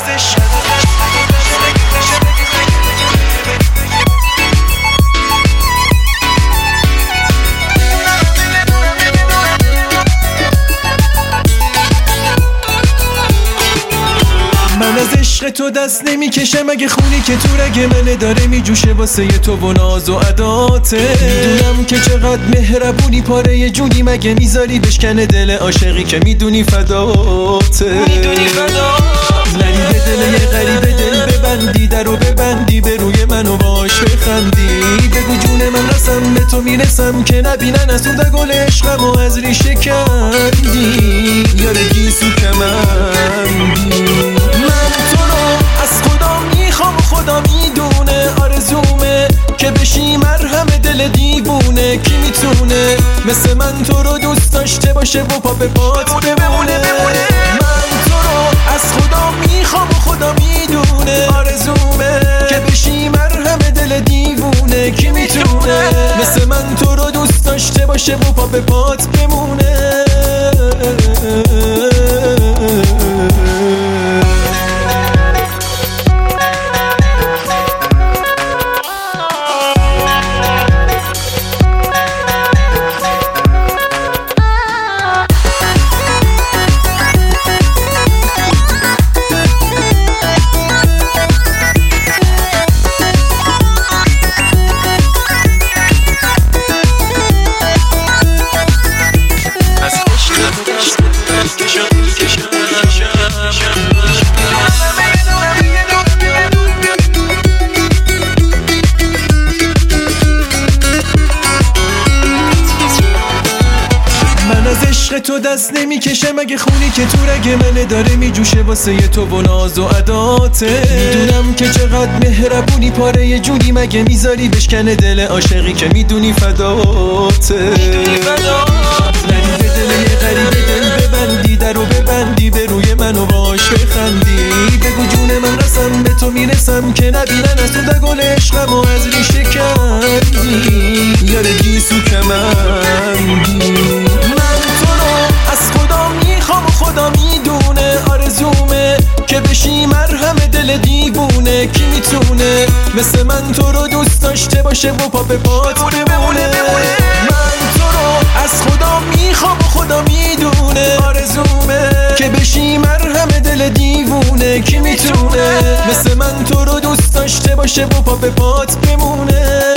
من از عشق تو دست نمیکشم اگه خونی که تو رگ منه داره میجوشه واسه تو و ناز و عداته. میدونم که چقدر مهربونی پاره جونی مگه میذاری بشکنه دل عاشقی که میدونی فداته. نری به دل یه غریبه دل ببندی درو ببندی به روی منو باش بخندی. بگو جون من قسم به تو میرسم که نبینن از اون گل عشقم و از ریشه کندی یاره گیسو کمندی. خدا میدونه آرزومه که بشی مرهم دل دیوونه. کی میتونه مثل من تو رو دوست داشته باشه و پا به پات بمونه. من تو رو از خدا میخوام و خدا میدونه آرزومه که بشی مرهم دل دیوونه. کی میتونه مثل من تو رو دوست داشته باشه و پا به پات بمونه. تو دست نمیکشم اگه خونی که تو رگ منه داره میجوشه واسه تو و ناز و عداته. میدونم که چقدر مهربونی پاره جونی مگه میذاری بشکنه دل عاشقی که میدونی فداته. نری به دل یه غریبه دل ببندی درو ببندی به روی منو باش بخندی. بگو جون من قسم به تو میرسم که نبینن از اون گل عشقم و از ریشه کندی یاره گیسو کمندی. خدا میدونه آرزومه که بشی مرهم دل دیوونه. کی میتونه مثل من تو رو دوست داشته باشه و پا به پات بمونه. من تو رو از خدا میخوام و خدا میدونه آرزومه که بشی مرهم دل دیوونه. کی میتونه مثل من تو رو دوست داشته باشه و پا به پات بمونه.